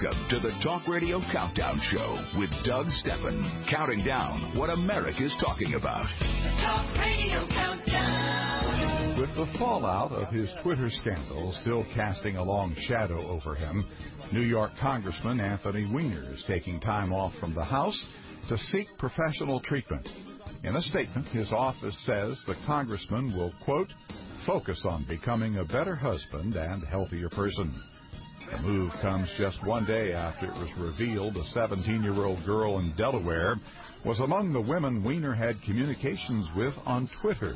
Welcome to the Talk Radio Countdown Show with Doug Stephan, counting down what America's talking about. The Talk Radio Countdown. With the fallout of his Twitter scandal still casting a long shadow over him, New York Congressman Anthony Weiner is taking time off from the House to seek professional treatment. In a statement, his office says the congressman will, quote, focus on becoming a better husband and healthier person. The move comes just one day after it was revealed a 17-year-old girl in Delaware was among the women Weiner had communications with on Twitter.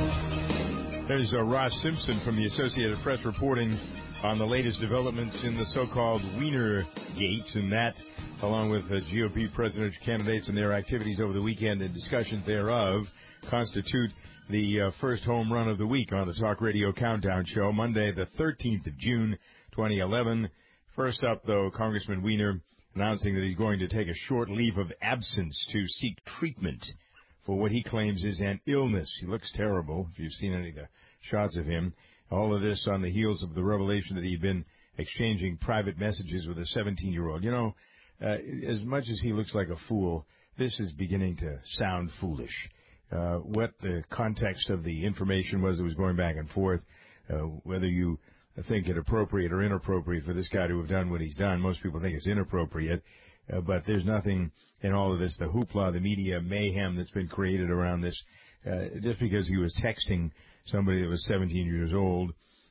There's Ross Simpson from the Associated Press reporting on the latest developments in the so-called Weiner Gate, and that, along with GOP presidential candidates and their activities over the weekend and discussions thereof, constitute the first home run of the week on the Talk Radio Countdown Show, Monday, the 13th of June, 2011. First up, though, Congressman Weiner announcing that he's going to take a short leave of absence to seek treatment for what he claims is an illness. He looks terrible, if you've seen any of the shots of him. All of this on the heels of the revelation that he'd been exchanging private messages with a 17-year-old. You know, as much as he looks like a fool, this is beginning to sound foolish. What the context of the information was that was going back and forth, whether you think it appropriate or inappropriate for this guy to have done what he's done. Most people think it's inappropriate, but there's nothing in all of this, the hoopla, the media mayhem that's been created around this, just because he was texting somebody that was 17 years old.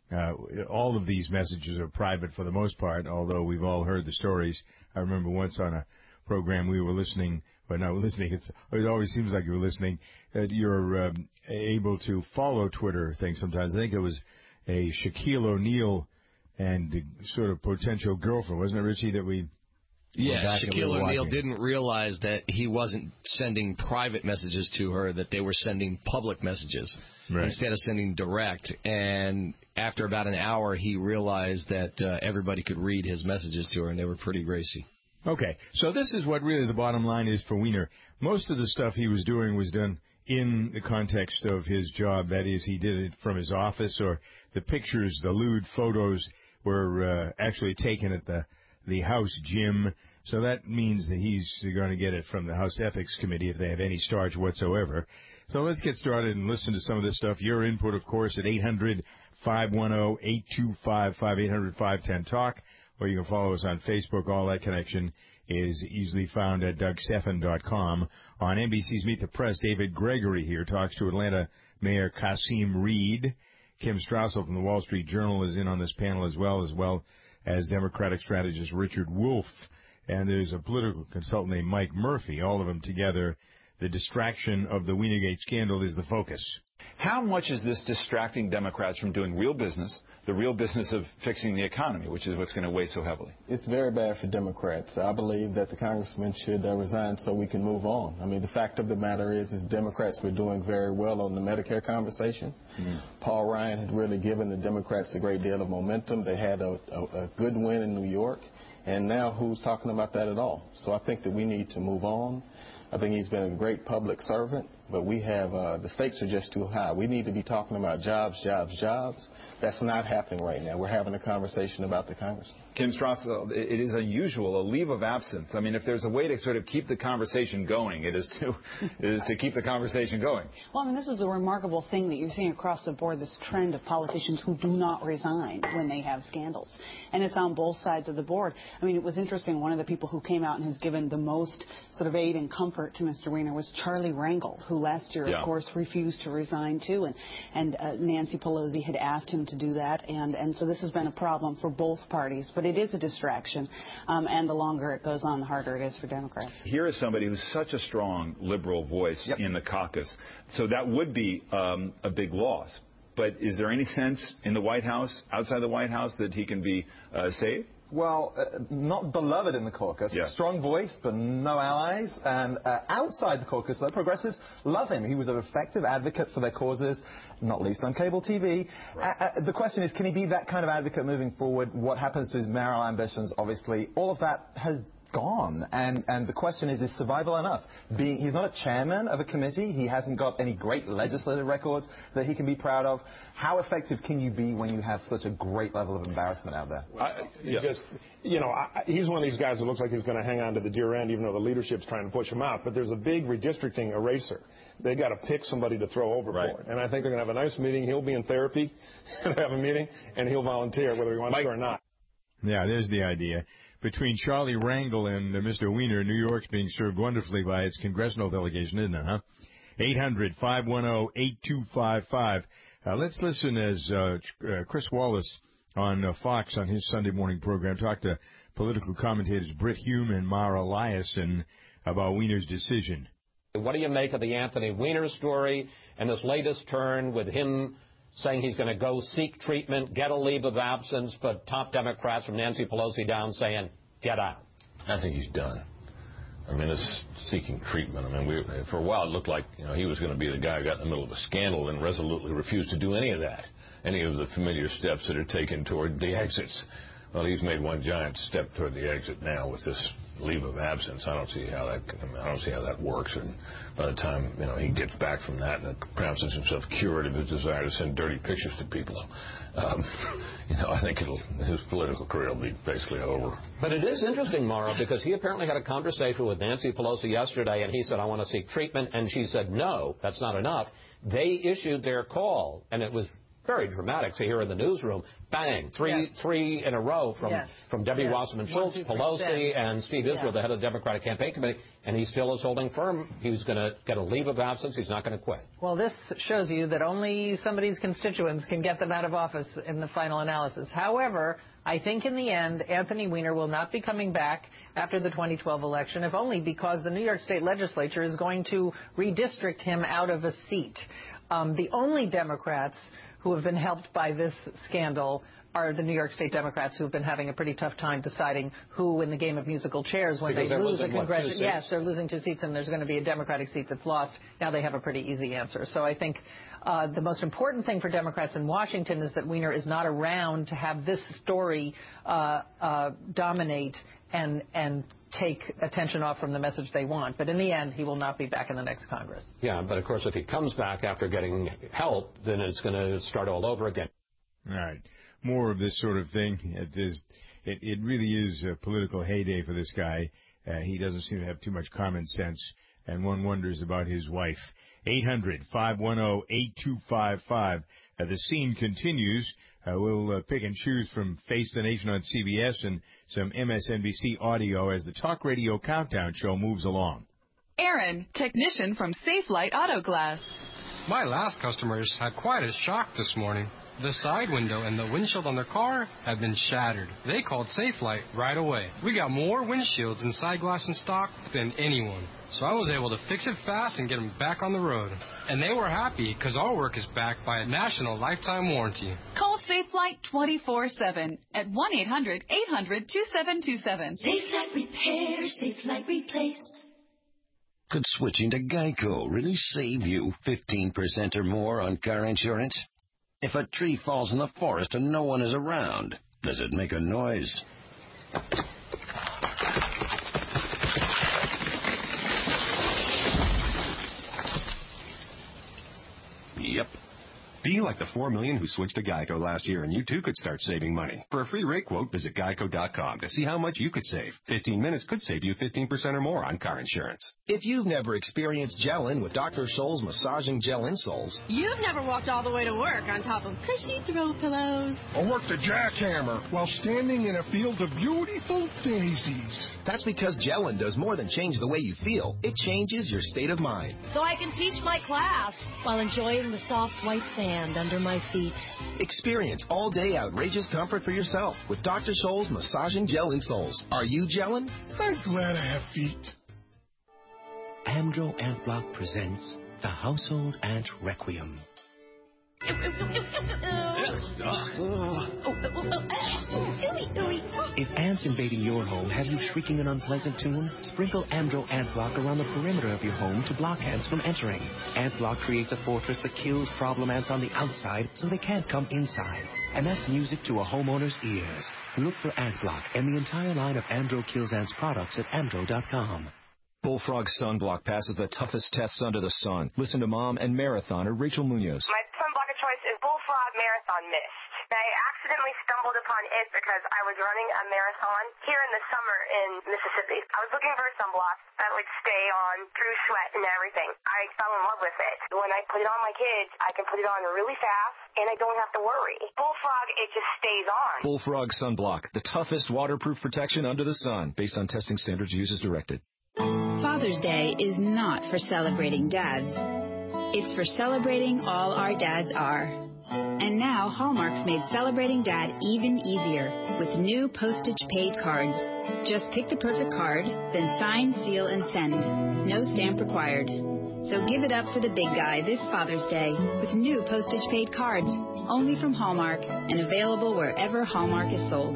All of these messages are private for the most part, although we've all heard the stories. I remember once on a program we were listening, but not listening, it always seems like you were listening, that you're able to follow Twitter things sometimes. I think it was a Shaquille O'Neal and sort of potential girlfriend, wasn't it, Richie, that we... Yeah, Shaquille O'Neal didn't realize that he wasn't sending private messages to her, that they were sending public messages instead of sending direct. And after about an hour, he realized that everybody could read his messages to her, and they were pretty racy. Okay, so this is what really the bottom line is for Weiner. Most of the stuff he was doing was done in the context of his job. That is, he did it from his office, or the pictures, the lewd photos were actually taken at the House gym. So that means that he's going to get it from the House Ethics Committee if they have any starch whatsoever. So let's get started and listen to some of this stuff. Your input, of course, at 800-510-8255, 800-510-TALK, or you can follow us on Facebook. All that connection is easily found at DougStephan.com. On NBC's Meet the Press, David Gregory here talks to Atlanta Mayor Kasim Reed. Kim Strassel from the Wall Street Journal is in on this panel as well as Democratic strategist Richard Wolff. And there's a political consultant named Mike Murphy. All of them together. The distraction of the Wienergate scandal is the focus. How much is this distracting Democrats from doing real business, the real business of fixing the economy, which is what's going to weigh so heavily? It's very bad for Democrats. I believe that the congressman should resign so we can move on. I mean, the fact of the matter is Democrats were doing very well on the Medicare conversation. Paul Ryan had really given the Democrats a great deal of momentum. They had a good win in New York, and now who's talking about that at all? So I think that we need to move on. I think he's been a great public servant, but we have the stakes are just too high. We need to be talking about jobs, jobs, jobs. That's not happening right now. We're having a conversation about the congressman. Kim Strassel, it is unusual, a leave of absence. I mean, if there's a way to sort of keep the conversation going, it is to keep the conversation going. Well, I mean, this is a remarkable thing that you're seeing across the board, this trend of politicians who do not resign when they have scandals. And it's on both sides of the board. I mean, it was interesting. One of the people who came out and has given the most sort of aid and comfort to Mr. Weiner was Charlie Rangel, who last year, of course, refused to resign too. And Nancy Pelosi had asked him to do that. And so this has been a problem for both parties. But it is a distraction, and the longer it goes on, the harder it is for Democrats. Here is somebody who's such a strong liberal voice in the caucus, so that would be a big loss. But is there any sense in the White House, outside the White House, that he can be saved? Well, not beloved in the caucus. Strong voice, but no allies. And outside the caucus, though, progressives love him. He was an effective advocate for their causes, not least on cable TV. The question is, can he be that kind of advocate moving forward? What happens to his mayoral ambitions? Obviously, all of that has gone. And the question is survival enough? He's not a chairman of a committee. He hasn't got any great legislative record that he can be proud of. How effective can you be when you have such a great level of embarrassment out there? He's one of these guys that looks like he's going to hang on to the dear end, even though the leadership's trying to push him out. But there's a big redistricting eraser. They got to pick somebody to throw overboard. Right. And I think they're going to have a nice meeting. He'll be in therapy and have a meeting, and he'll volunteer whether he wants to or not. Yeah, there's the idea. Between Charlie Rangel and Mr. Weiner, New York's being served wonderfully by its congressional delegation, isn't it, huh? 800-510-8255. Let's listen as Chris Wallace on Fox on his Sunday morning program talked to political commentators Britt Hume and Mara Liasson about Weiner's decision. What do you make of the Anthony Weiner story and this latest turn with him saying he's going to go seek treatment, get a leave of absence, but top Democrats from Nancy Pelosi down saying, get out? I think he's done. I mean, it's seeking treatment. I mean, for a while it looked like he was going to be the guy who got in the middle of a scandal and resolutely refused to do any of that, any of the familiar steps that are taken toward the exits. Well, he's made one giant step toward the exit now with this leave of absence. I don't see how that works. And by the time he gets back from that and pronounces himself cured of his desire to send dirty pictures to people, I think his political career will be basically over. But it is interesting, Mara, because he apparently had a conversation with Nancy Pelosi yesterday, and he said, I want to seek treatment, and she said, no, that's not enough. They issued their call, and it was very dramatic to hear in the newsroom. Bang, three in a row from Debbie Wasserman Schultz, Pelosi, and Steve Israel, the head of the Democratic Campaign Committee, and he still is holding firm. He's going to get a leave of absence. He's not going to quit. Well, this shows you that only somebody's constituents can get them out of office in the final analysis. However, I think in the end, Anthony Weiner will not be coming back after the 2012 election, if only because the New York State Legislature is going to redistrict him out of a seat. The only Democrats who have been helped by this scandal are the New York State Democrats, who have been having a pretty tough time deciding who in the game of musical chairs when they lose a congressional. Yes, they're losing 2 seats, and there's going to be a Democratic seat that's lost. Now they have a pretty easy answer. So I think the most important thing for Democrats in Washington is that Weiner is not around to have this story dominate and take attention off from the message they want. But in the end, he will not be back in the next Congress. Yeah, but of course, if he comes back after getting help, then it's going to start all over again. All right. More of this sort of thing. It really is a political heyday for this guy. He doesn't seem to have too much common sense, and one wonders about his wife. 800-510-8255. The scene continues. We'll pick and choose from Face the Nation on CBS and some MSNBC audio as the Talk Radio Countdown Show moves along. Aaron, technician from Safelite Auto Glass. My last customers had quite a shock this morning. The side window and the windshield on their car had been shattered. They called Safelite right away. We got more windshields and side glass in stock than anyone. So I was able to fix it fast and get them back on the road. And they were happy because our work is backed by a national lifetime warranty. Call Safelite 24/7 at 1-800-800-2727. Safelite Repair, Safelite Replace. Could switching to Geico really save you 15% or more on car insurance? If a tree falls in the forest and no one is around, does it make a noise? Yep. Be like the 4 million who switched to Geico last year, and you too could start saving money. For a free rate quote, visit geico.com to see how much you could save. 15 minutes could save you 15% or more on car insurance. If you've never experienced gel-in with Dr. Scholl's massaging gel insoles, you've never walked all the way to work on top of cushy throw pillows, or worked a jackhammer while standing in a field of beautiful daisies. That's because gel-in does more than change the way you feel. It changes your state of mind. So I can teach my class while enjoying the soft white sand under my feet. Experience all-day outrageous comfort for yourself with Dr. Scholl's massaging gel insoles. Are you gelling? I'm glad I have feet. Amdro Ant Block presents The Household Ant Requiem. If ants invading your home have you shrieking an unpleasant tune, sprinkle Amdro Ant Block around the perimeter of your home to block ants from entering. Ant Block creates a fortress that kills problem ants on the outside so they can't come inside. And that's music to a homeowner's ears. Look for Ant Block and the entire line of Amdro Kills Ants products at Amdro.com. Bullfrog Sunblock passes the toughest tests under the sun. Listen to mom and marathoner Rachel Munoz. My sunblock of choice is Bullfrog Marathon Mist. I accidentally stumbled upon it because I was running a marathon here in the summer in Mississippi. I was looking for a sunblock that would stay on through sweat and everything. I fell in love with it. When I put it on my kids, I can put it on really fast, and I don't have to worry. Bullfrog, it just stays on. Bullfrog Sunblock, the toughest waterproof protection under the sun, based on testing standards used as directed. Father's Day is not for celebrating dads. It's for celebrating all our dads are. And now Hallmark's made celebrating dad even easier with new postage-paid cards. Just pick the perfect card, then sign, seal, and send. No stamp required. So give it up for the big guy this Father's Day with new postage-paid cards, only from Hallmark and available wherever Hallmark is sold.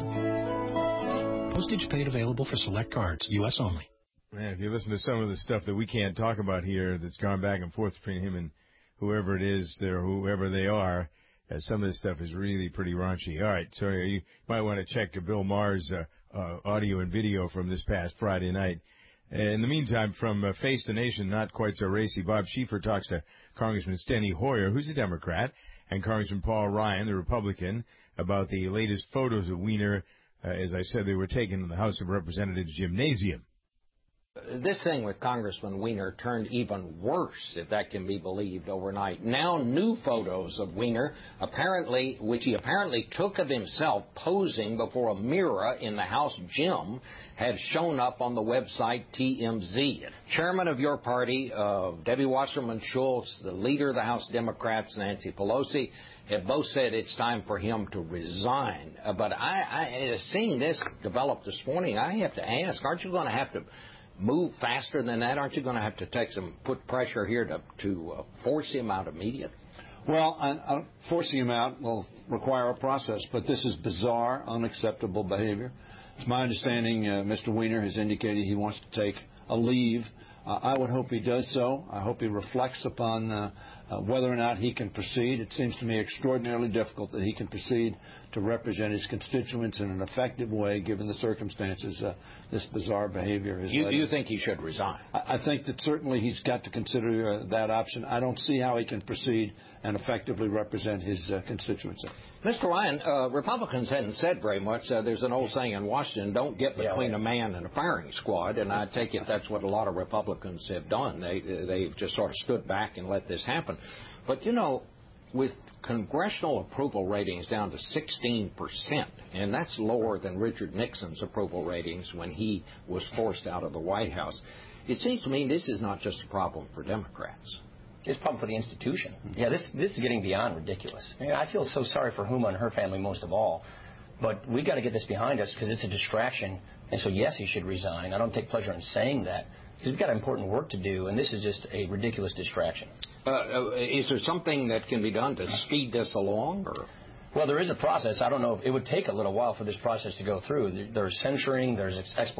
Postage paid available for select cards, U.S. only. Man, if you listen to some of the stuff that we can't talk about here that's gone back and forth between him and whoever it is, or whoever they are, some of this stuff is really pretty raunchy. All right, so you might want to check Bill Maher's audio and video from this past Friday night. In the meantime, from Face the Nation, not quite so racy, Bob Schieffer talks to Congressman Steny Hoyer, who's a Democrat, and Congressman Paul Ryan, the Republican, about the latest photos of Weiner. As I said, they were taken in the House of Representatives gymnasium. This thing with Congressman Weiner turned even worse, if that can be believed, overnight. Now new photos of Weiner, which he apparently took of himself posing before a mirror in the House gym, have shown up on the website TMZ. Chairman of your party, Debbie Wasserman Schultz, the leader of the House Democrats, Nancy Pelosi, have both said it's time for him to resign. But seeing this develop this morning, I have to ask, aren't you going to have to move faster than that? Aren't you going to have to put pressure here to force him out immediately? Well, forcing him out will require a process, but this is bizarre, unacceptable behavior. It's my understanding Mr. Weiner has indicated he wants to take a leave. I would hope he does so. I hope he reflects upon whether or not he can proceed. It seems to me extraordinarily difficult that he can proceed to represent his constituents in an effective way, given the circumstances this bizarre behavior has led. You think he should resign? I think that certainly he's got to consider that option. I don't see how he can proceed and effectively represent his constituency. Mr. Ryan, Republicans hadn't said very much. There's an old saying in Washington, don't get between a man and a firing squad, and I take it that's what a lot of Republicans have done. They've just sort of stood back and let this happen. But, you know, with congressional approval ratings down to 16%, and that's lower than Richard Nixon's approval ratings when he was forced out of the White House, it seems to me this is not just a problem for Democrats. It's a problem for the institution. Yeah, this is getting beyond ridiculous. I feel so sorry for Huma and her family most of all, but we've got to get this behind us because it's a distraction. And so, yes, he should resign. I don't take pleasure in saying that because we've got important work to do, and this is just a ridiculous distraction. Is there something that can be done to speed this along? Or? Well, there is a process. I don't know. It would take a little while for this process to go through. There's censuring. There's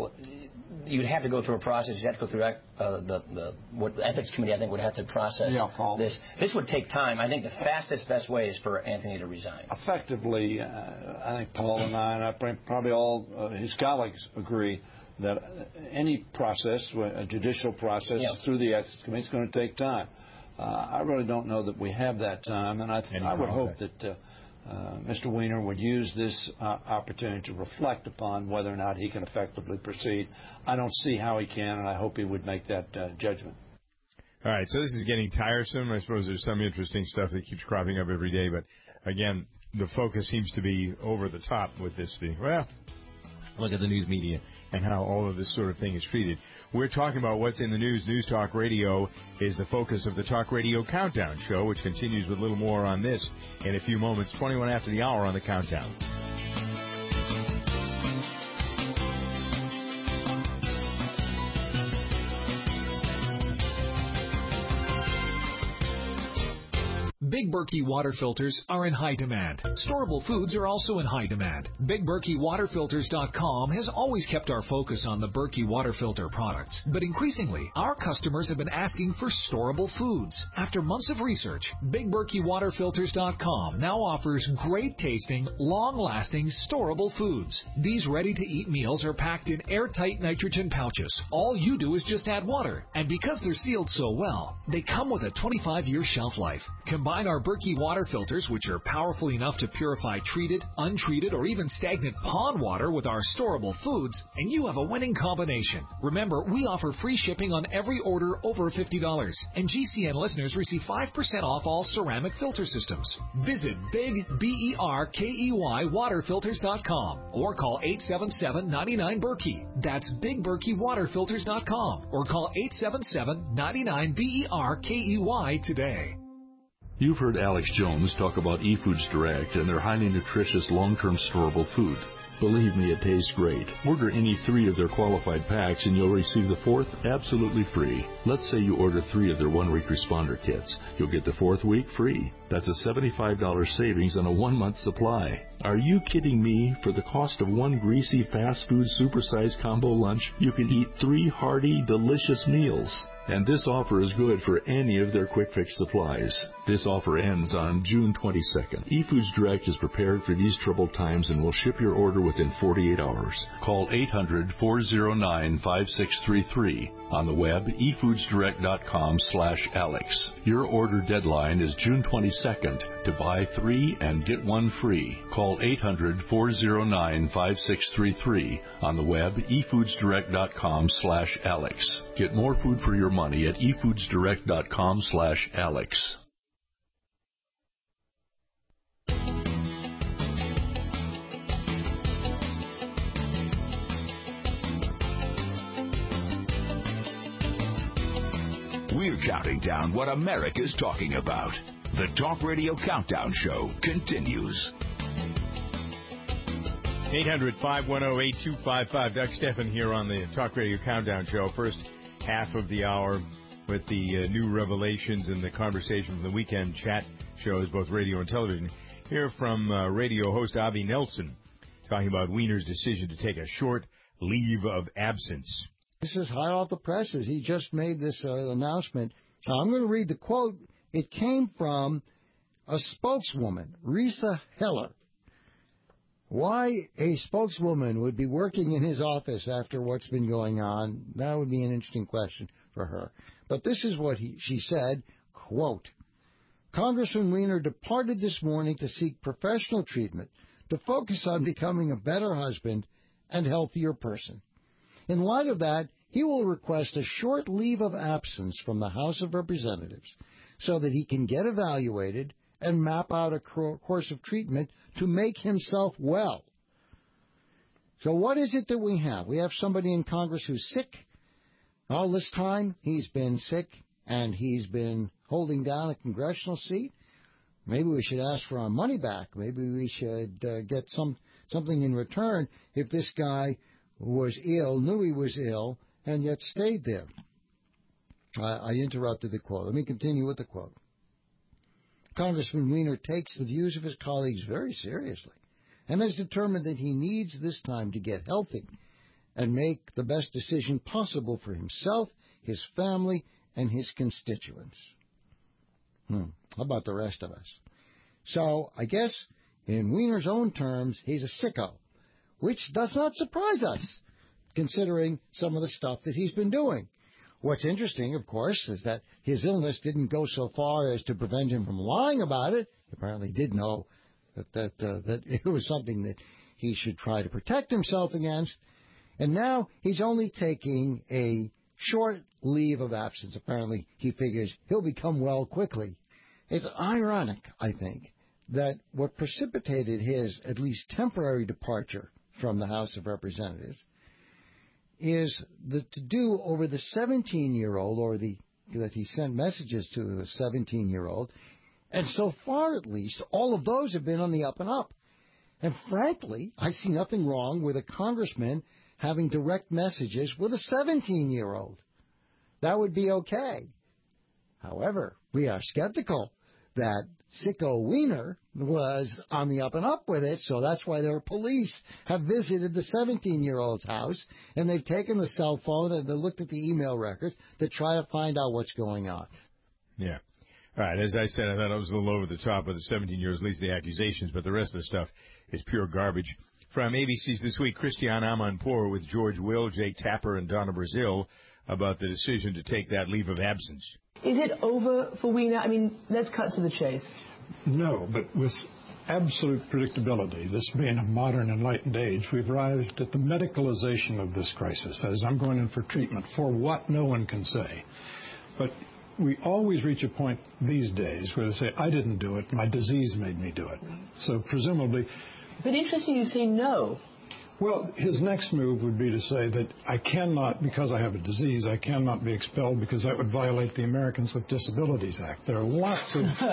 you'd have to go through a process. You'd have to go through what the Ethics Committee, I think, would have to process this. This would take time. I think the fastest, best way is for Anthony to resign. Effectively, I think Paul and I probably all his colleagues agree that any process, a judicial process through the Ethics Committee, is going to take time. I really don't know that we have that time, and I would hope that Mr. Weiner would use this opportunity to reflect upon whether or not he can effectively proceed. I don't see how he can, and I hope he would make that judgment. All right, so this is getting tiresome. I suppose there's some interesting stuff that keeps cropping up every day, but again, the focus seems to be over the top with this thing. Well, look at the news media and how all of this sort of thing is treated. We're talking about what's in the news. News Talk Radio is the focus of the Talk Radio Countdown Show, which continues with a little more on this in a few moments. 21 after the hour on the countdown. Big Berkey water filters are in high demand. Storable foods are also in high demand. BigBerkeyWaterFilters.com has always kept our focus on the Berkey water filter products, but increasingly, our customers have been asking for storable foods. After months of research, BigBerkeyWaterFilters.com now offers great-tasting, long-lasting, storable foods. These ready-to-eat meals are packed in airtight nitrogen pouches. All you do is just add water, and because they're sealed so well, they come with a 25-year shelf life. Combine our Berkey water filters, which are powerful enough to purify treated, untreated, or even stagnant pond water with our storable foods, and you have a winning combination. Remember, we offer free shipping on every order over $50, and GCN listeners receive 5% off all ceramic filter systems. Visit BigBerkeyWaterFilters.com or call 877-99-BERKEY. That's BigBerkeyWaterFilters.com or call 877-99-BERKEY today. You've heard Alex Jones talk about eFoods Direct and their highly nutritious long-term storable food. Believe me, it tastes great. Order any 3 of their qualified packs and you'll receive the 4th absolutely free. Let's say you order 3 of their 1-week responder kits. You'll get the 4th week free. That's a $75 savings on a 1-month supply. Are you kidding me? For the cost of 1 greasy fast food supersized combo lunch, you can eat 3 hearty, delicious meals. And this offer is good for any of their quick fix supplies. This offer ends on June 22nd. eFoods Direct is prepared for these troubled times and will ship your order within 48 hours. Call 800-409-5633. On the web, efoodsdirect.com/Alex. Your order deadline is June 22nd. To buy 3 and get 1 free, call 800-409-5633. On the web, efoodsdirect.com/Alex. Get more food for your money at efoodsdirect.com/Alex. We're counting down what America's talking about. The Talk Radio Countdown Show continues. 800-510-8255. Doug Stephan here on the Talk Radio Countdown Show. First half of the hour with the new revelations and the conversation from the weekend chat shows, both radio and television. Hear from radio host Avi Nelson talking about Weiner's decision to take a short leave of absence. This is hot off the presses. He just made this announcement. I'm going to read the quote. It came from a spokeswoman, Risa Heller. Why a spokeswoman would be working in his office after what's been going on, that would be an interesting question for her. But this is what she said, quote, Congressman Weiner departed this morning to seek professional treatment to focus on becoming a better husband and healthier person. In light of that, he will request a short leave of absence from the House of Representatives so that he can get evaluated and map out a course of treatment to make himself well. So what is it that we have? We have somebody in Congress who's sick. All this time he's been sick and he's been holding down a congressional seat. Maybe we should ask for our money back. Maybe we should get something in return if this guy was ill, knew he was ill, and yet stayed there. I interrupted the quote. Let me continue with the quote. Congressman Weiner takes the views of his colleagues very seriously and has determined that he needs this time to get healthy and make the best decision possible for himself, his family, and his constituents. How about the rest of us? So, I guess, in Weiner's own terms, he's a sicko, which does not surprise us, considering some of the stuff that he's been doing. What's interesting, of course, is that his illness didn't go so far as to prevent him from lying about it. He apparently did know that it was something that he should try to protect himself against. And now he's only taking a short leave of absence. Apparently, he figures he'll become well quickly. It's ironic, I think, that what precipitated his at least temporary departure from the House of Representatives is to do over the 17-year-old, or that he sent messages to a 17-year-old, and so far at least, all of those have been on the up and up. And frankly, I see nothing wrong with a congressman having direct messages with a 17-year-old. That would be okay. However, we are skeptical that sicko Wiener was on the up and up with it, so that's why their police have visited the 17-year-old's house, and they've taken the cell phone and they looked at the email records to try to find out what's going on. Yeah. All right, as I said, I thought I was a little over the top with the 17-year-olds, at least the accusations, but the rest of the stuff is pure garbage. From ABC's This Week, Christiane Amanpour with George Will, Jake Tapper, and Donna Brazil about the decision to take that leave of absence. Is it over for Wiener? I mean, let's cut to the chase. No, but with absolute predictability, this being a modern enlightened age, we've arrived at the medicalization of this crisis. That is, I'm going in for treatment for what no one can say. But we always reach a point these days where they say, I didn't do it, my disease made me do it. So presumably... But interesting you say no. Well, his next move would be to say that I cannot, because I have a disease, I cannot be expelled because that would violate the Americans with Disabilities Act. There are lots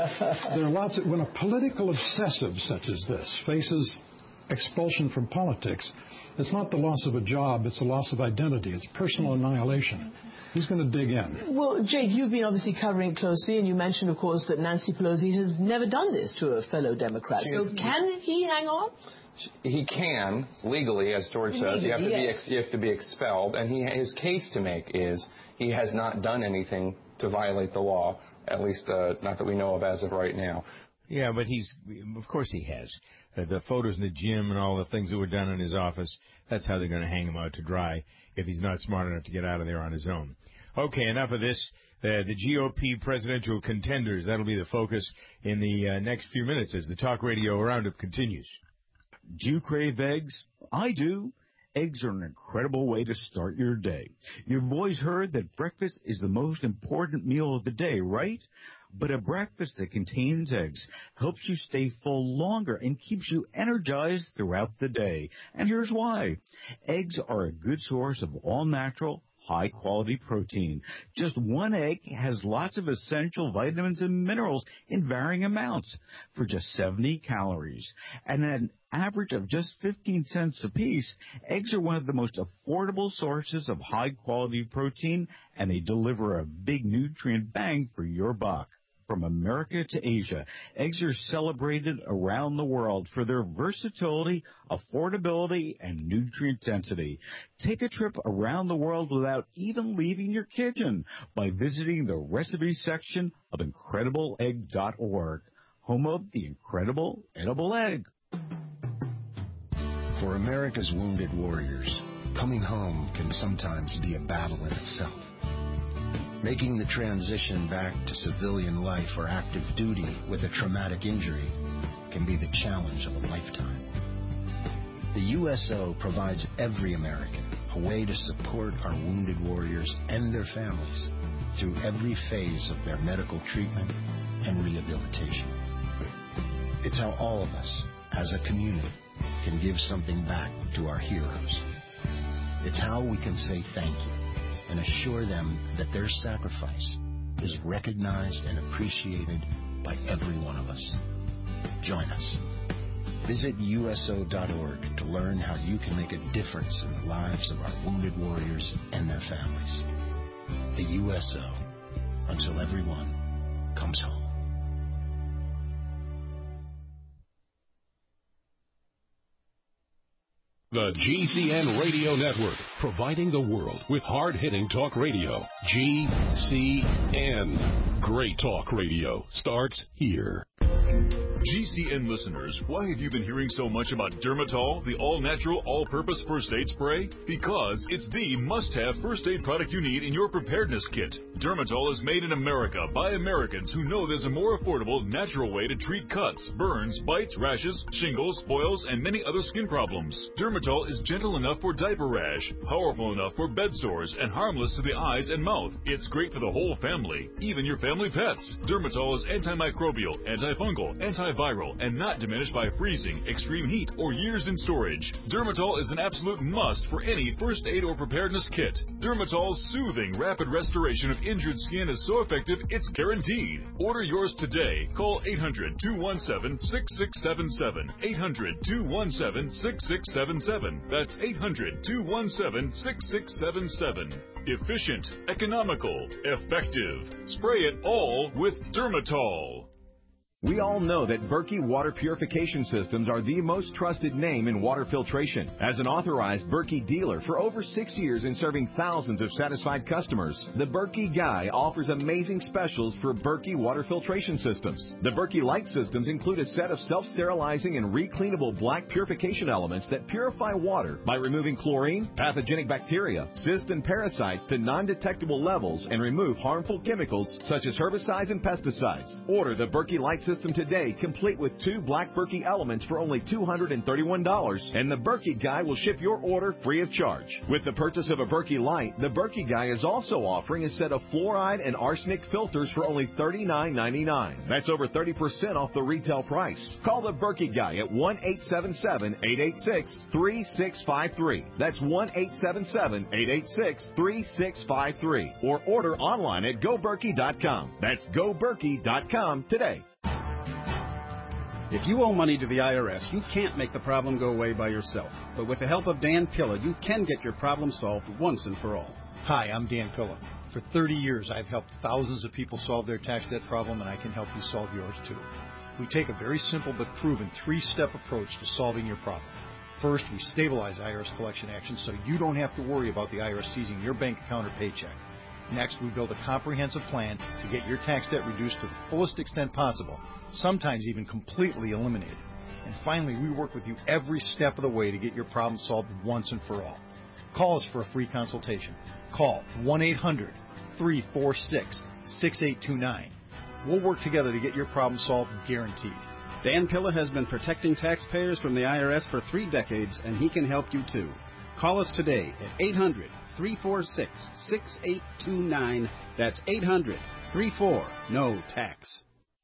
of, when a political obsessive such as this faces expulsion from politics, it's not the loss of a job, it's the loss of identity, it's personal annihilation. He's going to dig in. Well, Jake, you've been obviously covering it closely, and you mentioned, of course, that Nancy Pelosi has never done this to a fellow Democrat. So can he hang on? He can, legally, as George says. You have to be expelled. And his case to make is he has not done anything to violate the law, at least not that we know of as of right now. Yeah, but of course he has. The photos in the gym and all the things that were done in his office, that's how they're going to hang him out to dry if he's not smart enough to get out of there on his own. Okay, enough of this. The GOP presidential contenders, that'll be the focus in the next few minutes as the Talk Radio Roundup continues. Do you crave eggs? I do. Eggs are an incredible way to start your day. You've always heard that breakfast is the most important meal of the day, right? But a breakfast that contains eggs helps you stay full longer and keeps you energized throughout the day. And here's why. Eggs are a good source of all-natural, high-quality protein. Just one egg has lots of essential vitamins and minerals in varying amounts for just 70 calories. And at an average of just 15 cents apiece, eggs are one of the most affordable sources of high-quality protein, and they deliver a big nutrient bang for your buck. From America to Asia, eggs are celebrated around the world for their versatility, affordability, and nutrient density. Take a trip around the world without even leaving your kitchen by visiting the recipe section of IncredibleEgg.org, home of the incredible edible egg. For America's wounded warriors, coming home can sometimes be a battle in itself. Making the transition back to civilian life or active duty with a traumatic injury can be the challenge of a lifetime. The USO provides every American a way to support our wounded warriors and their families through every phase of their medical treatment and rehabilitation. It's how all of us, as a community, can give something back to our heroes. It's how we can say thank you and assure them that their sacrifice is recognized and appreciated by every one of us. Join us. Visit USO.org to learn how you can make a difference in the lives of our wounded warriors and their families. The USO, until everyone comes home. The GCN Radio Network, providing the world with hard-hitting talk radio. GCN. Great talk radio starts here. GCN listeners, why have you been hearing so much about Dermatol, the all-natural, all-purpose first aid spray? Because it's the must-have first aid product you need in your preparedness kit. Dermatol is made in America by Americans who know there's a more affordable, natural way to treat cuts, burns, bites, rashes, shingles, boils, and many other skin problems. Dermatol is gentle enough for diaper rash, powerful enough for bed sores, and harmless to the eyes and mouth. It's great for the whole family, even your family pets. Dermatol is antimicrobial, antifungal, antiviral, and not diminished by freezing, extreme heat, or years in storage. Dermatol is an absolute must for any first aid or preparedness kit. Dermatol's soothing, rapid restoration of injured skin is so effective, it's guaranteed. Order yours today. Call 800-217-6677. 800-217-6677. That's 800-217-6677. Efficient, economical, effective. Spray it all with Dermatol. We all know that Berkey Water Purification Systems are the most trusted name in water filtration. As an authorized Berkey dealer for over 6 years and serving thousands of satisfied customers, the Berkey Guy offers amazing specials for Berkey Water Filtration Systems. The Berkey Light systems include a set of self-sterilizing and recleanable black purification elements that purify water by removing chlorine, pathogenic bacteria, cysts, and parasites to non-detectable levels and remove harmful chemicals such as herbicides and pesticides. Order the Berkey Light system today, complete with 2 black Berkey elements for only $231, and the Berkey Guy will ship your order free of charge. With the purchase of a Berkey Light, the Berkey Guy is also offering a set of fluoride and arsenic filters for only $39.99. That's over 30% off the retail price. Call the Berkey Guy at 1-877-886-3653. That's 1-877-886-3653. Or order online at GoBerkey.com. That's GoBerkey.com today. If you owe money to the IRS, you can't make the problem go away by yourself. But with the help of Dan Pilla, you can get your problem solved once and for all. Hi, I'm Dan Pilla. For 30 years, I've helped thousands of people solve their tax debt problem, and I can help you solve yours too. We take a very simple but proven 3-step approach to solving your problem. First, we stabilize IRS collection actions so you don't have to worry about the IRS seizing your bank account or paycheck. Next, we build a comprehensive plan to get your tax debt reduced to the fullest extent possible, sometimes even completely eliminated. And finally, we work with you every step of the way to get your problem solved once and for all. Call us for a free consultation. Call 1-800-346-6829. We'll work together to get your problem solved, guaranteed. Dan Pilla has been protecting taxpayers from the IRS for 3 decades, and he can help you too. Call us today at 800-346-6829. That's 800-34-NO-TAX.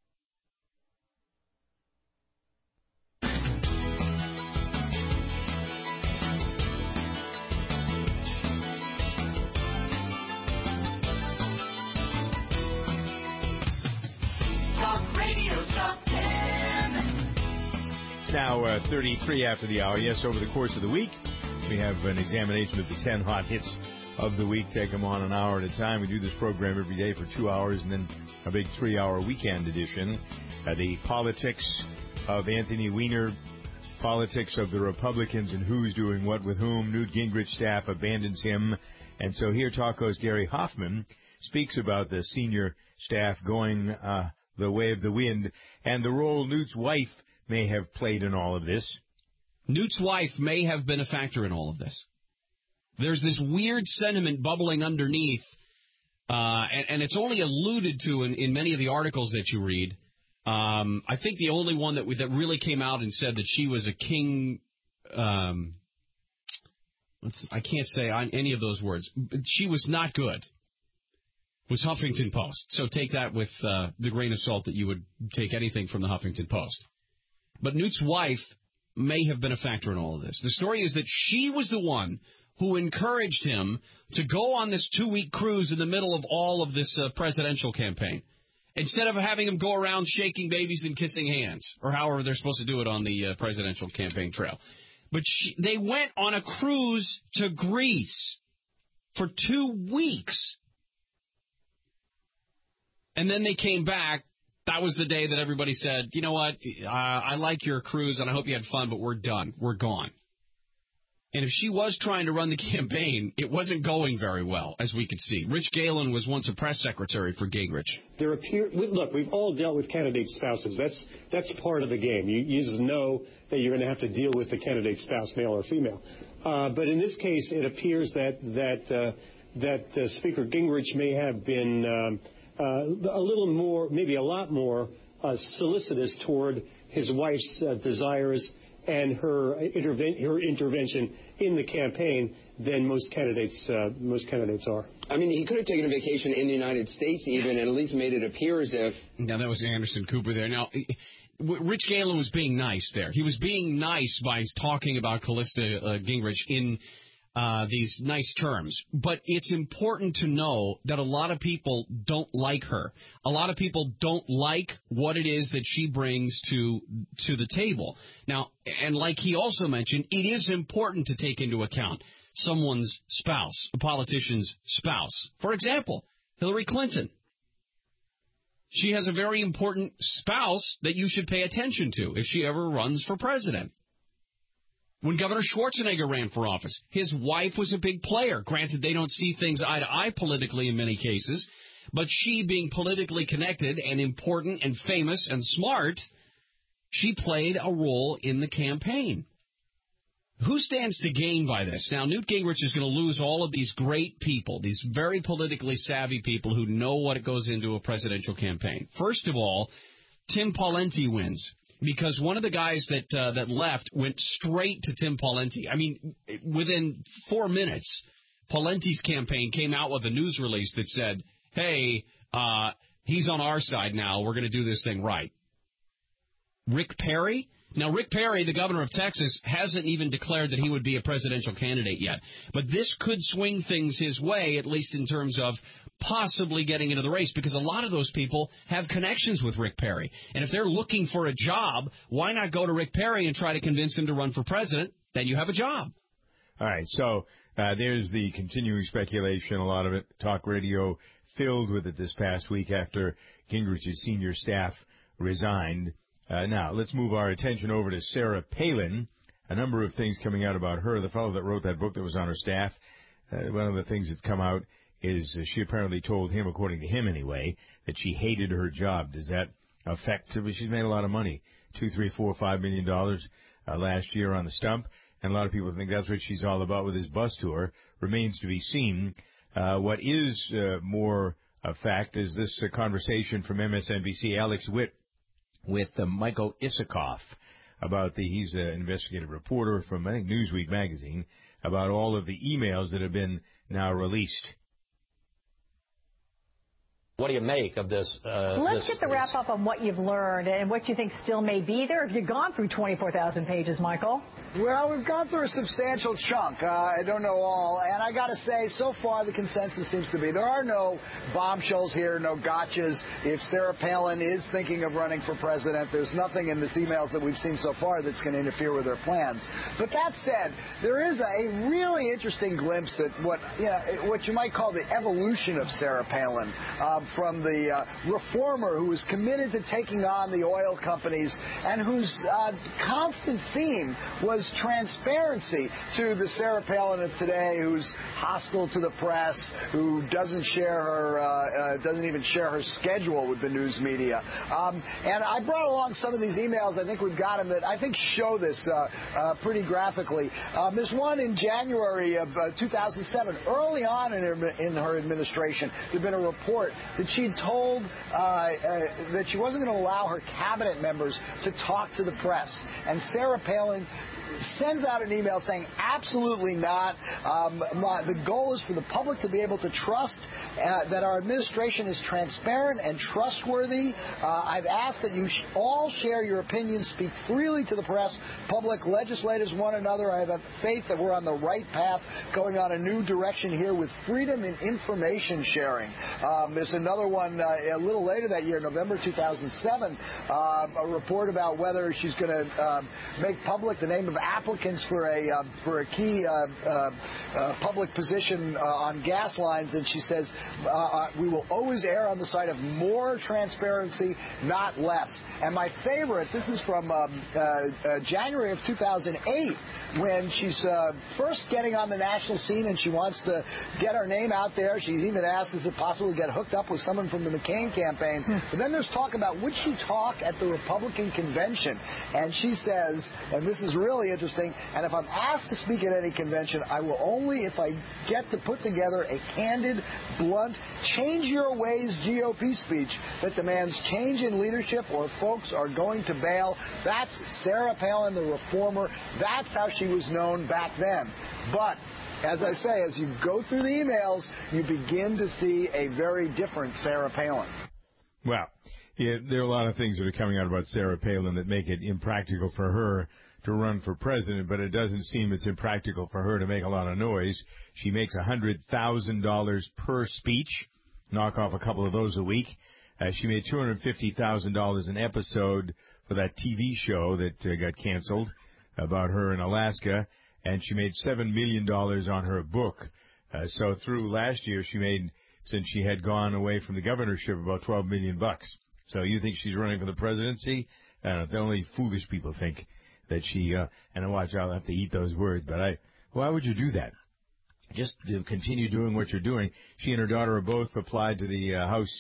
It's now 33 after the hour. Yes, over the course of the week, we have an examination of the 10 hot hits of the week. Take them on an hour at a time. We do this program every day for 2 hours, and then a big 3-hour weekend edition. The politics of Anthony Weiner, politics of the Republicans and who's doing what with whom. Newt Gingrich staff abandons him. And so here Talko's Gary Hoffman speaks about the senior staff going the way of the wind and the role Newt's wife may have played in all of this. Newt's wife may have been a factor in all of this. There's this weird sentiment bubbling underneath, and it's only alluded to in many of the articles that you read. I think the only one that really came out and said that she was a king, I can't say any of those words, but she was not good, was Huffington Post. So take that with the grain of salt that you would take anything from the Huffington Post. But Newt's wife may have been a factor in all of this. The story is that she was the one who encouraged him to go on this 2-week cruise in the middle of all of this presidential campaign, instead of having him go around shaking babies and kissing hands, or however they're supposed to do it on the presidential campaign trail. But they went on a cruise to Greece for 2 weeks. And then they came back. That was the day that everybody said, you know what, I like your cruise, and I hope you had fun, but we're done. We're gone. And if she was trying to run the campaign, it wasn't going very well, as we could see. Rich Galen was once a press secretary for Gingrich. Look, we've all dealt with candidate spouses. That's part of the game. You just know that you're going to have to deal with the candidate spouse, male or female. But in this case, it appears that Speaker Gingrich may have been a little more, maybe a lot more, solicitous toward his wife's desires and her intervention in the campaign than most candidates are. I mean, he could have taken a vacation in the United States even, and at least made it appear as if. Now, that was Anderson Cooper there. Now, Rich Galen was being nice there. He was being nice by talking about Callista Gingrich in these nice terms. But it's important to know that a lot of people don't like her. A lot of people don't like what it is that she brings to the table. Now, and like he also mentioned, it is important to take into account someone's spouse, a politician's spouse. For example, Hillary Clinton. She has a very important spouse that you should pay attention to if she ever runs for president. When Governor Schwarzenegger ran for office, his wife was a big player. Granted, they don't see things eye to eye politically in many cases, but she, being politically connected and important and famous and smart, she played a role in the campaign. Who stands to gain by this? Now, Newt Gingrich is going to lose all of these great people, these very politically savvy people who know what goes into a presidential campaign. First of all, Tim Pawlenty wins, because one of the guys that left went straight to Tim Pawlenty. I mean, within 4 minutes, Pawlenty's campaign came out with a news release that said, hey, he's on our side now. We're going to do this thing right. Rick Perry? Now, Rick Perry, the governor of Texas, hasn't even declared that he would be a presidential candidate yet. But this could swing things his way, at least in terms of possibly getting into the race, because a lot of those people have connections with Rick Perry. And if they're looking for a job, why not go to Rick Perry and try to convince him to run for president? Then you have a job. All right, so there's the continuing speculation, a lot of it, talk radio filled with it this past week after Gingrich's senior staff resigned. Now, let's move our attention over to Sarah Palin. A number of things coming out about her. The fellow that wrote that book that was on her staff, one of the things that's come out is she apparently told him, according to him anyway, that she hated her job. Does that affect her? She's made a lot of money, $2, $3, $4, $5 million last year on the stump, and a lot of people think that's what she's all about with this bus tour. Remains to be seen. What is more a fact is this conversation from MSNBC, Alex Witt, with Michael Isikoff about he's an investigative reporter from, I think, Newsweek magazine, about all of the emails that have been now released. What do you make of this? Let's get the wrap up on what you've learned and what you think still may be there. Have you gone through 24,000 pages, Michael? Well, we've gone through a substantial chunk. I don't know all. And I got to say, so far the consensus seems to be there are no bombshells here, no gotchas. If Sarah Palin is thinking of running for president, there's nothing in these emails that we've seen so far that's going to interfere with her plans. But that said, there is a really interesting glimpse at what you might call the evolution of Sarah Palin. From the reformer who was committed to taking on the oil companies and whose constant theme was transparency, to the Sarah Palin of today who's hostile to the press, who doesn't even share her schedule with the news media. And I brought along some of these emails. I think we've got them that I think show this pretty graphically. There's one in January of 2007, early on in her administration. There'd been a report that she'd told that she wasn't going to allow her cabinet members to talk to the press. And Sarah Palin sends out an email saying, absolutely not. The goal is for the public to be able to trust that our administration is transparent and trustworthy. I've asked that you all share your opinions, speak freely to the press, public, legislators, one another. I have faith that we're on the right path, going on a new direction here with freedom in information sharing. There's another one a little later that year, November 2007, a report about whether she's going to make public the name of applicants for a key public position on gas lines, and she says we will always err on the side of more transparency, not less. And my favorite, this is from January of 2008, when she's first getting on the national scene and she wants to get her name out there. She's even asked, is it possible to get hooked up with someone from the McCain campaign? But then there's talk about, would she talk at the Republican convention? And she says, and this is really interesting, and if I'm asked to speak at any convention, I will only if I get to put together a candid, blunt, change your ways GOP speech that demands change in leadership or folks are going to bail. That's Sarah Palin, the reformer. That's how she was known back then. But as I say, as you go through the emails, you begin to see a very different Sarah Palin. Well, yeah, there are a lot of things that are coming out about Sarah Palin that make it impractical for her to run for president, but it doesn't seem it's impractical for her to make a lot of noise. She makes $100,000 per speech, knock off a couple of those a week. She made $250,000 an episode for that TV show that got canceled about her in Alaska, and she made $7 million on her book. So through last year, she made since she had gone away from the governorship, about $12 million. So you think she's running for the presidency? Only foolish people think that she, and watch, I'll have to eat those words, but why would you do that? Just to continue doing what you're doing. She and her daughter have both applied to the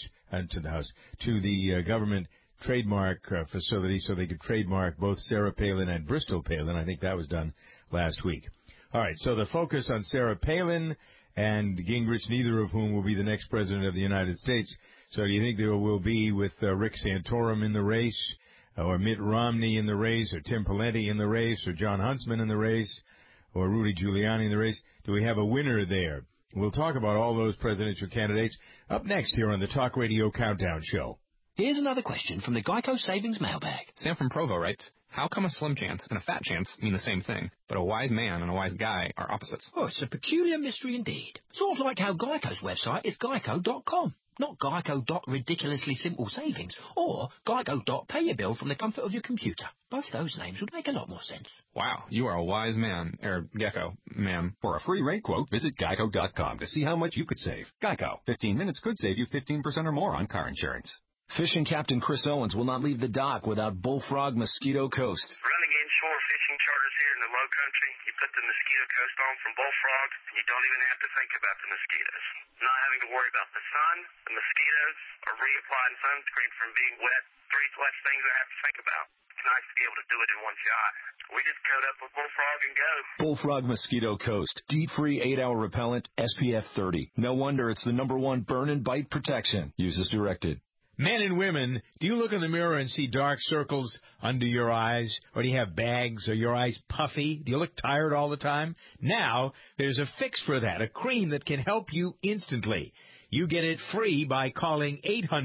to the government trademark facility so they could trademark both Sarah Palin and Bristol Palin. I think that was done last week. All right, so the focus on Sarah Palin and Gingrich, neither of whom will be the next president of the United States. So do you think there will be with Rick Santorum in the race, or Mitt Romney in the race, or Tim Pawlenty in the race, or John Huntsman in the race, or Rudy Giuliani in the race? Do we have a winner there? We'll talk about all those presidential candidates up next here on the Talk Radio Countdown Show. Here's another question from the Geico Savings Mailbag. Sam from Provo writes, how come a slim chance and a fat chance mean the same thing, but a wise man and a wise guy are opposites? Oh, it's a peculiar mystery indeed. Sort of like how Geico's website is geico.com. Not Geico.ridiculously-simple-savings or Geico.pay-your-bill from the comfort of your computer. Both those names would make a lot more sense. Wow, you are a wise man, Gecko, ma'am. For a free rate quote, visit Geico.com to see how much you could save. Geico, 15 minutes could save you 15% or more on car insurance. Fishing Captain Chris Owens will not leave the dock without Bullfrog Mosquito Coast. Running inshore fishing charters here in the low country, you put the Mosquito Coast on from Bullfrog, and you don't even have to think about the mosquitoes. Not having to worry about the sun, the mosquitoes, or reapplying sunscreen from being wet. 3 less things I have to think about. It's nice to be able to do it in one shot. We just coat up with Bullfrog and go. Bullfrog Mosquito Coast. Deep-free 8-hour repellent, SPF 30. No wonder it's the #1 burn and bite protection. Use as directed. Men and women, do you look in the mirror and see dark circles under your eyes? Or do you have bags? Are your eyes puffy? Do you look tired all the time? Now, there's a fix for that, a cream that can help you instantly. You get it free by calling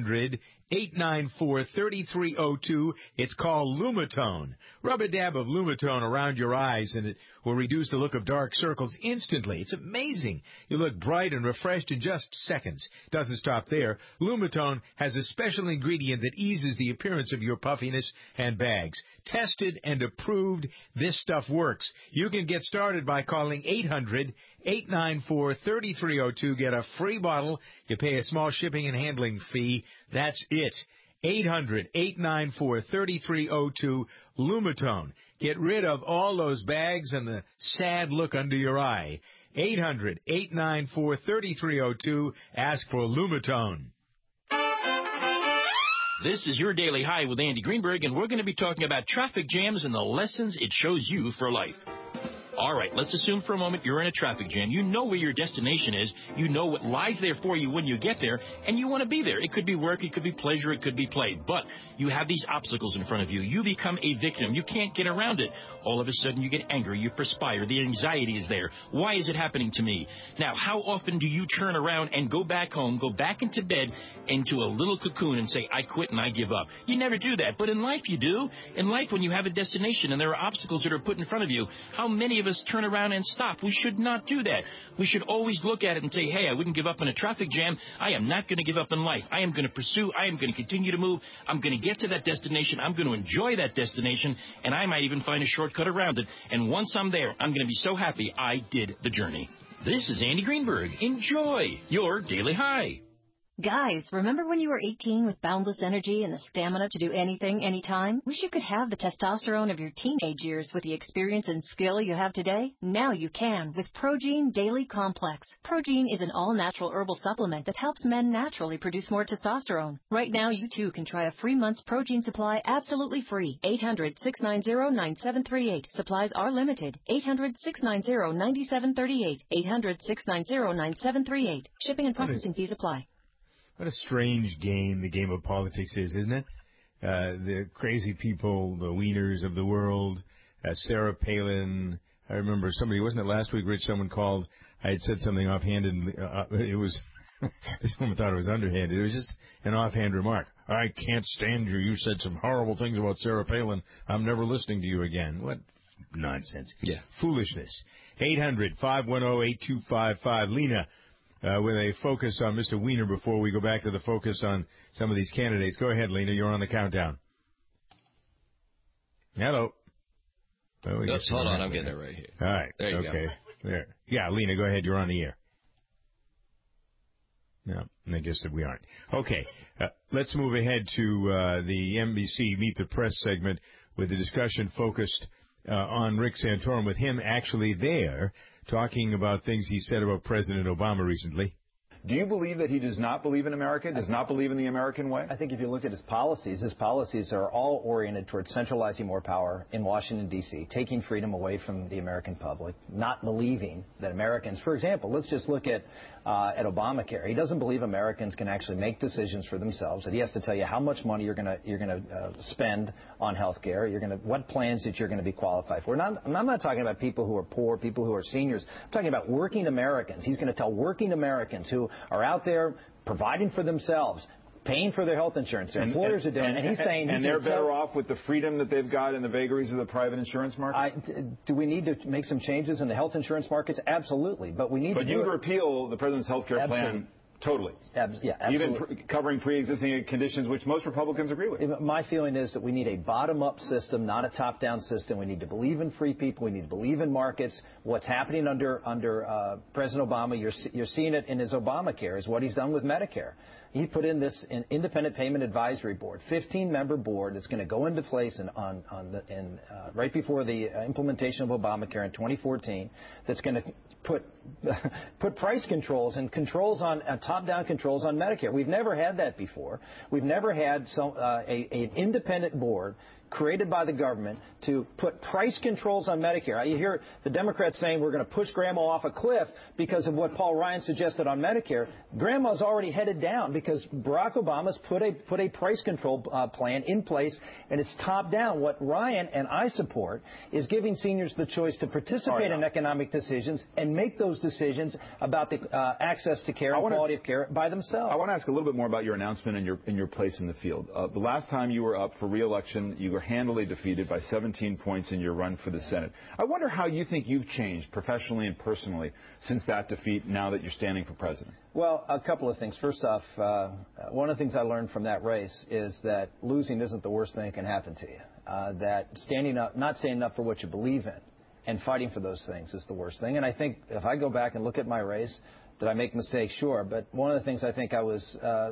800-894-3302. It's called Lumitone. Rub a dab of Lumitone around your eyes, and it will reduce the look of dark circles instantly. It's amazing. You look bright and refreshed in just seconds. Doesn't stop there. Lumitone has a special ingredient that eases the appearance of your puffiness and bags. Tested and approved, this stuff works. You can get started by calling 800-894-3302. Get a free bottle. You pay a small shipping and handling fee. That's it. 800-894-3302, Lumitone. Get rid of all those bags and the sad look under your eye. 800-894-3302. Ask for Lumitone. This is your Daily High with Andy Greenberg, and we're going to be talking about traffic jams and the lessons it shows you for life. All right, let's assume for a moment you're in a traffic jam. You know where your destination is. You know what lies there for you when you get there, and you want to be there. It could be work, it could be pleasure, it could be play. But you have these obstacles in front of you. You become a victim. You can't get around it. All of a sudden, you get angry, you perspire. The anxiety is there. Why is it happening to me? Now, how often do you turn around and go back home, go back into bed, into a little cocoon and say, I quit and I give up? You never do that. But in life, you do. In life, when you have a destination and there are obstacles that are put in front of you, how many of us turn around and stop? We should not do that. We should always look at it and say, hey, I wouldn't give up in a traffic jam. I am not going to give up in life. I am going to pursue. I am going to continue to move. I'm going to get to that destination. I'm going to enjoy that destination, and I might even find a shortcut around it. And once I'm there, I'm going to be so happy I did the journey. This is Andy Greenberg. Enjoy your Daily High. Guys, remember when you were 18 with boundless energy and the stamina to do anything, anytime? Wish you could have the testosterone of your teenage years with the experience and skill you have today? Now you can with Progene Daily Complex. Progene is an all-natural herbal supplement that helps men naturally produce more testosterone. Right now, you too can try a free month's Progene supply absolutely free. 800-690-9738. Supplies are limited. 800-690-9738. 800-690-9738. Shipping and processing fees apply. What a strange game the game of politics is, isn't it? The crazy people, the wieners of the world, Sarah Palin. I remember somebody, wasn't it last week, Rich, someone called, I had said something offhanded, it was, this woman thought it was underhanded. It was just an offhand remark. I can't stand you. You said some horrible things about Sarah Palin. I'm never listening to you again. What nonsense. Yeah. Foolishness. 800-510-8255. Lena. With a focus on Mr. Wiener before we go back to the focus on some of these candidates. Go ahead, Lena. You're on the countdown. Hello. Well, hold on. I'm getting it right here. All right. There you go. There. Yeah, Lena, go ahead. You're on the air. No, I guess that we aren't. Okay, let's move ahead to the NBC Meet the Press segment with the discussion focused on Rick Santorum, with him actually there talking about things he said about President Obama recently. Do you believe that he does not believe in America, does not believe in the American way? I think if you look at his policies are all oriented towards centralizing more power in Washington, D.C., taking freedom away from the American public, not believing that Americans, for example, let's just look at Obamacare. He doesn't believe Americans can actually make decisions for themselves, that he has to tell you how much money you're going to spend on health care, what plans that you're going to be qualified for. I'm not talking about people who are poor, people who are seniors. I'm talking about working Americans. He's going to tell working Americans who are out there providing for themselves, paying for their health insurance. Their employers are doing it. And he's saying... And they're better off with the freedom that they've got in the vagaries of the private insurance market? Do we need to make some changes in the health insurance markets? Absolutely. But we need But you would repeal the president's health care plan totally. Yeah, absolutely. Even covering pre-existing conditions, which most Republicans agree with. My feeling is that we need a bottom-up system, not a top-down system. We need to believe in free people. We need to believe in markets. What's happening under President Obama, you're seeing it in his Obamacare, is what he's done with Medicare. He put in this independent payment advisory board, 15-member board that's going to go into place right before the implementation of Obamacare in 2014. That's going to put price controls and controls on top-down controls on Medicare. We've never had that before. We've never had an independent board created by the government to put price controls on Medicare. You hear the Democrats saying we're going to push Grandma off a cliff because of what Paul Ryan suggested on Medicare. Grandma's already headed down because Barack Obama's put a price control plan in place, and it's top down. What Ryan and I support is giving seniors the choice to participate in economic decisions and make those decisions about the access to care and quality of care by themselves. I want to ask a little bit more about your announcement and your place in the field. The last time you were up for re-election, you were handily defeated by 17 points in your run for the Senate. I wonder how you think you've changed professionally and personally since that defeat, now that you're standing for president. Well, a couple of things. First off, one of the things I learned from that race is that losing isn't the worst thing that can happen to you. That standing up, not standing up for what you believe in and fighting for those things is the worst thing. And I think if I go back and look at my race, did I make mistakes? Sure. But one of the things I think I was,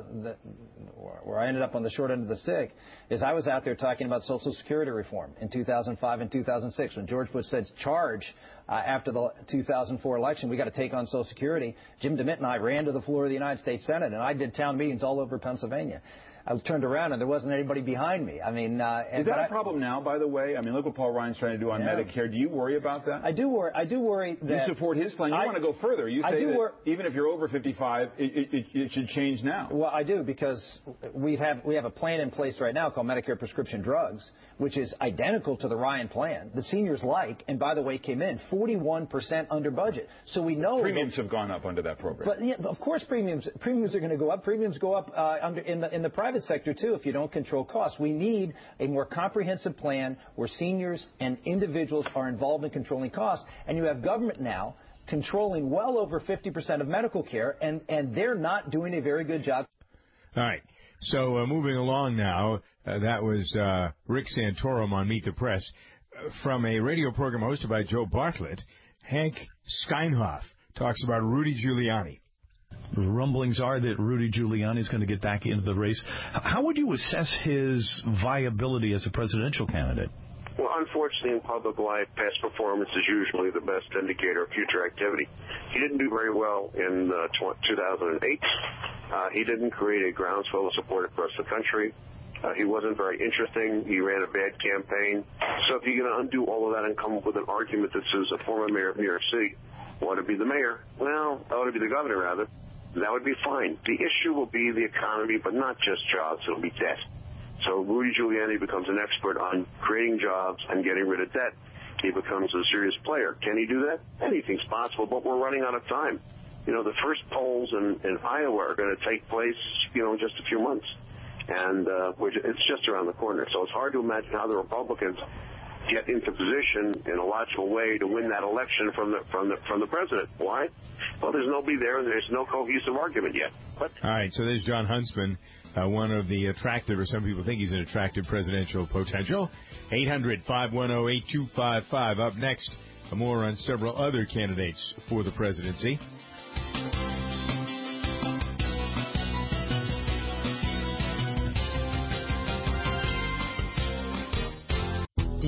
where I ended up on the short end of the stick, is I was out there talking about Social Security reform in 2005 and 2006. When George Bush said charge after the 2004 election, we got to take on Social Security, Jim DeMint and I ran to the floor of the United States Senate, and I did town meetings all over Pennsylvania. I turned around and there wasn't anybody behind me. I mean, is that a problem now, by the way? I mean, look what Paul Ryan's trying to do on Medicare. Do you worry about that? I do worry that you support his plan. You want to go further. You say that even if you're over 55, it should change now. Well, I do, because we have a plan in place right now called Medicare Prescription Drugs, which is identical to the Ryan plan. The seniors and by the way, came in 41% under budget. So we know premiums have gone up under that program. But yeah, of course, premiums are going to go up. Premiums go up in the private sector too if you don't control costs. We need a more comprehensive plan where seniors and individuals are involved in controlling costs, and you have government now controlling well over 50% of medical care, and they're not doing a very good job. All right. So moving along now, that was Rick Santorum on Meet the Press. From a radio program hosted by Joe Bartlett, Hank Steinhoff talks about Rudy Giuliani. The rumblings are that Rudy Giuliani is going to get back into the race. How would you assess his viability as a presidential candidate? Well, unfortunately, in public life, past performance is usually the best indicator of future activity. He didn't do very well in 2008. He didn't create a groundswell of support across the country. He wasn't very interesting. He ran a bad campaign. So if you're going to undo all of that and come up with an argument that says a former mayor of New York City ought to be the mayor, well, ought to be the governor, rather, that would be fine. The issue will be the economy, but not just jobs. It'll be debt. So Rudy Giuliani becomes an expert on creating jobs and getting rid of debt. He becomes a serious player. Can he do that? Anything's possible, but we're running out of time. You know, the first polls in Iowa are going to take place, in just a few months. And it's just around the corner. So it's hard to imagine how the Republicans get into position in a logical way to win that election from the president. Why? Well, there's nobody there, and there's no cohesive argument yet. All right, so there's John Huntsman, one of the attractive, or some people think he's an attractive presidential potential. 800-510-8255. Up next, more on several other candidates for the presidency.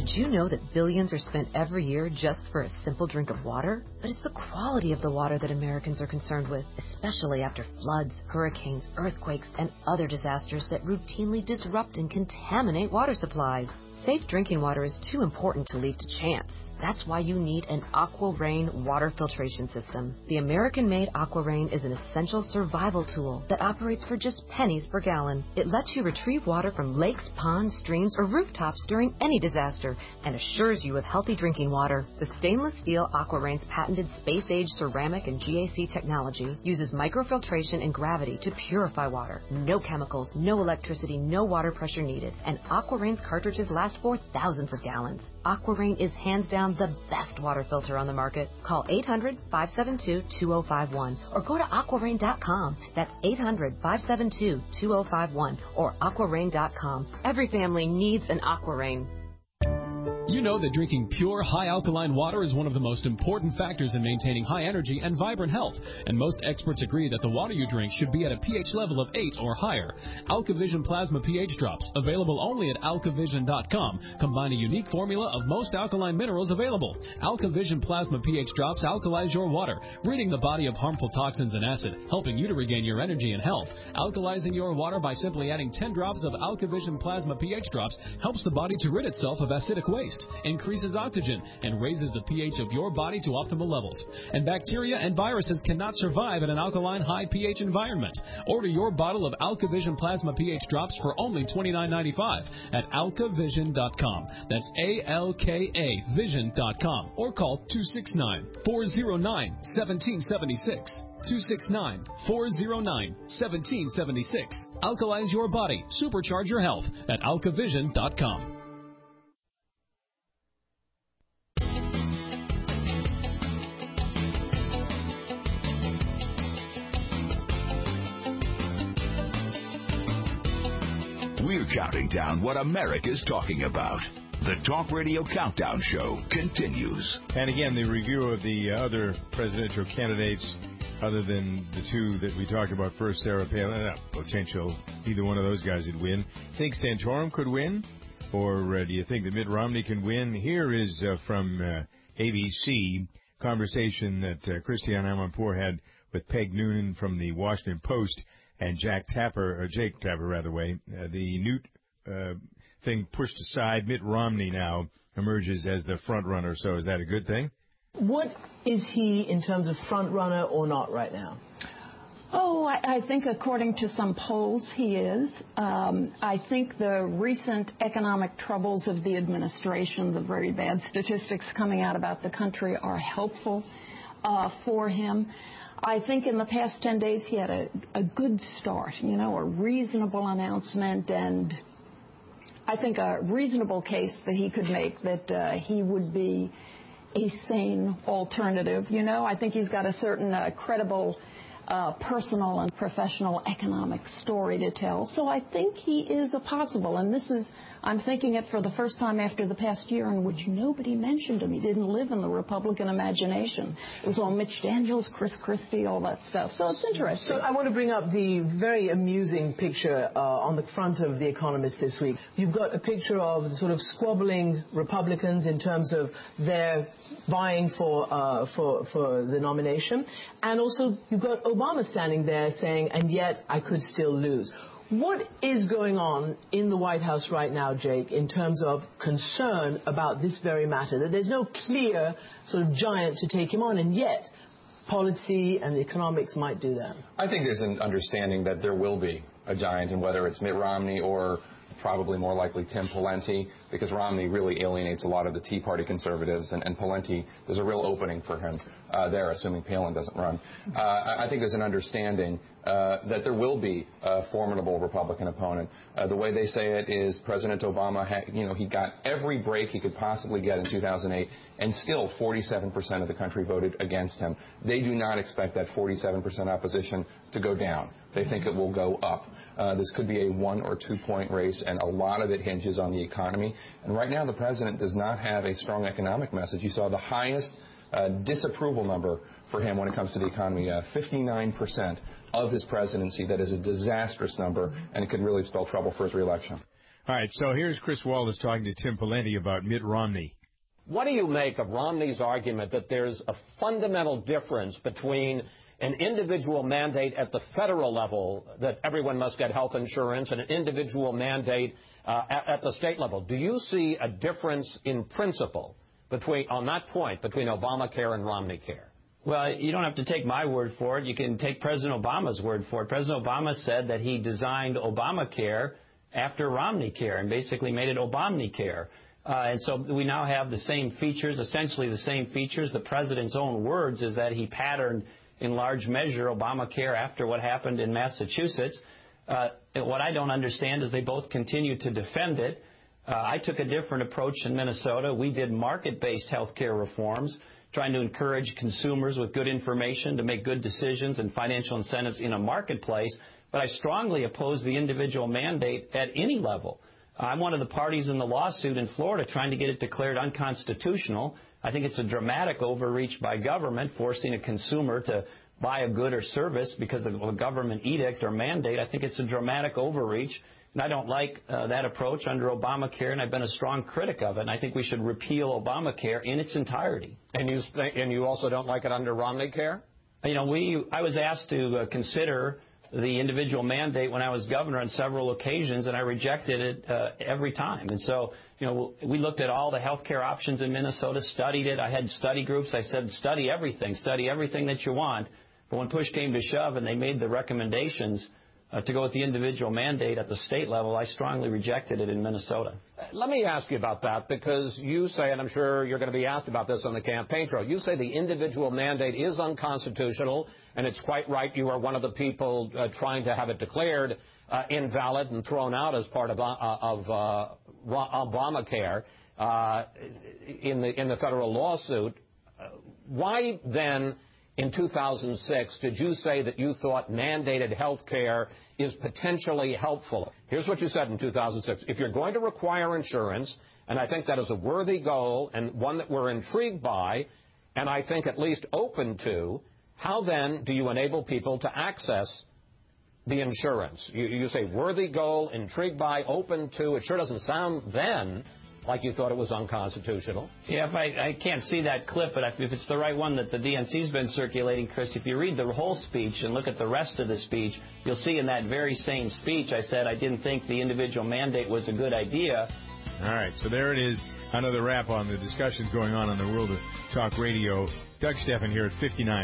Did you know that billions are spent every year just for a simple drink of water? But it's the quality of the water that Americans are concerned with, especially after floods, hurricanes, earthquakes, and other disasters that routinely disrupt and contaminate water supplies. Safe drinking water is too important to leave to chance. That's why you need an AquaRain water filtration system. The American-made AquaRain is an essential survival tool that operates for just pennies per gallon. It lets you retrieve water from lakes, ponds, streams, or rooftops during any disaster and assures you of healthy drinking water. The stainless steel AquaRain's patented space-age ceramic and GAC technology uses microfiltration and gravity to purify water. No chemicals, no electricity, no water pressure needed. And AquaRain's cartridges last for thousands of gallons. AquaRain is hands down the best water filter on the market. Call 800-572-2051 or go to aquarain.com. That's 800-572-2051 or aquarain.com. Every family needs an AquaRain. You know that drinking pure, high-alkaline water is one of the most important factors in maintaining high energy and vibrant health, and most experts agree that the water you drink should be at a pH level of 8 or higher. AlkaVision Plasma pH Drops, available only at alkavision.com, combine a unique formula of most alkaline minerals available. AlkaVision Plasma pH Drops alkalize your water, ridding the body of harmful toxins and acid, helping you to regain your energy and health. Alkalizing your water by simply adding 10 drops of AlkaVision Plasma pH Drops helps the body to rid itself of acidic waste, increases oxygen, and raises the pH of your body to optimal levels. And bacteria and viruses cannot survive in an alkaline high pH environment. Order your bottle of AlkaVision Plasma pH Drops for only $29.95 at alkavision.com. That's ALKA Vision.com or call 269-409-1776. 269-409-1776. Alkalize your body. Supercharge your health at alkavision.com. We're counting down what America's talking about. The Talk Radio Countdown Show continues. And again, the review of the other presidential candidates, other than the two that we talked about first, Sarah Palin, potential, either one of those guys would win. Think Santorum could win? Or do you think that Mitt Romney can win? Here is from ABC, conversation that Christiane Amanpour had with Peg Noonan from the Washington Post and Jake Tapper, the Newt thing pushed aside. Mitt Romney now emerges as the front runner. So is that a good thing? What is he in terms of front runner or not right now? Oh, I think according to some polls, he is. I think the recent economic troubles of the administration, the very bad statistics coming out about the country, are helpful for him. I think in the past 10 days he had a good start, a reasonable announcement, and I think a reasonable case that he could make that he would be a sane alternative. I think he's got a certain credible personal and professional economic story to tell. So I think he is a possible, and I'm thinking it for the first time after the past year in which nobody mentioned him. He didn't live in the Republican imagination. It was all Mitch Daniels, Chris Christie, all that stuff. So it's interesting. So I want to bring up the very amusing picture on the front of The Economist this week. You've got a picture of the sort of squabbling Republicans in terms of their vying for the nomination. And also you've got Obama standing there saying, and yet I could still lose. What is going on in the White House right now, Jake, in terms of concern about this very matter, that there's no clear sort of giant to take him on, and yet policy and the economics might do that? I think there's an understanding that there will be a giant, and whether it's Mitt Romney or probably more likely Tim Pawlenty, because Romney really alienates a lot of the Tea Party conservatives, and Pawlenty, there's a real opening for him there, assuming Palin doesn't run. I think there's an understanding that there will be a formidable Republican opponent. The way they say it is President Obama, he got every break he could possibly get in 2008, and still 47% of the country voted against him. They do not expect that 47% opposition to go down. They think it will go up. This could be a 1 or 2 point race, and a lot of it hinges on the economy. And right now, the president does not have a strong economic message. You saw the highest disapproval number for him when it comes to the economy, 59% of his presidency. That is a disastrous number, and it could really spell trouble for his reelection. All right, so here's Chris Wallace talking to Tim Pawlenty about Mitt Romney. What do you make of Romney's argument that there's a fundamental difference between an individual mandate at the federal level that everyone must get health insurance and an individual mandate at the state level? Do you see a difference in principle on that point between Obamacare and Romneycare? Well, you don't have to take my word for it. You can take President Obama's word for it. President Obama said that he designed Obamacare after Romneycare and basically made it Obamacare. And so we now have the same features, essentially the same features. The president's own words is that he patterned in large measure Obamacare after what happened in Massachusetts. What I don't understand is they both continue to defend it. I took a different approach in Minnesota. We did market-based health care reforms, trying to encourage consumers with good information to make good decisions and financial incentives in a marketplace. But I strongly oppose the individual mandate at any level. I'm one of the parties in the lawsuit in Florida trying to get it declared unconstitutional. I think it's a dramatic overreach by government, forcing a consumer to buy a good or service because of a government edict or mandate. I think it's a dramatic overreach, and I don't like that approach under Obamacare, and I've been a strong critic of it, and I think we should repeal Obamacare in its entirety. And you also don't like it under Romneycare? You know, I was asked to consider the individual mandate when I was governor on several occasions, and I rejected it every time. And so, you know, we looked at all the health care options in Minnesota, studied it. I had study groups. I said, study everything that you want. But when push came to shove and they made the recommendations to go with the individual mandate at the state level, I strongly rejected it in Minnesota. Let me ask you about that, because you say, and I'm sure you're going to be asked about this on the campaign trail, you say the individual mandate is unconstitutional, and it's quite right. You are one of the people trying to have it declared invalid and thrown out as part of Obamacare in the federal lawsuit. Why then, in 2006, did you say that you thought mandated health care is potentially helpful? Here's what you said in 2006. If you're going to require insurance, and I think that is a worthy goal and one that we're intrigued by, and I think at least open to, how then do you enable people to access the insurance? You say worthy goal, intrigued by, open to. It sure doesn't sound then like you thought it was unconstitutional. Yeah, I can't see that clip, but if it's the right one that the DNC's been circulating, Chris, if you read the whole speech and look at the rest of the speech, you'll see in that very same speech I said I didn't think the individual mandate was a good idea. All right, so there it is. Another wrap on the discussions going on in the world of talk radio. Doug Stephan here at 59.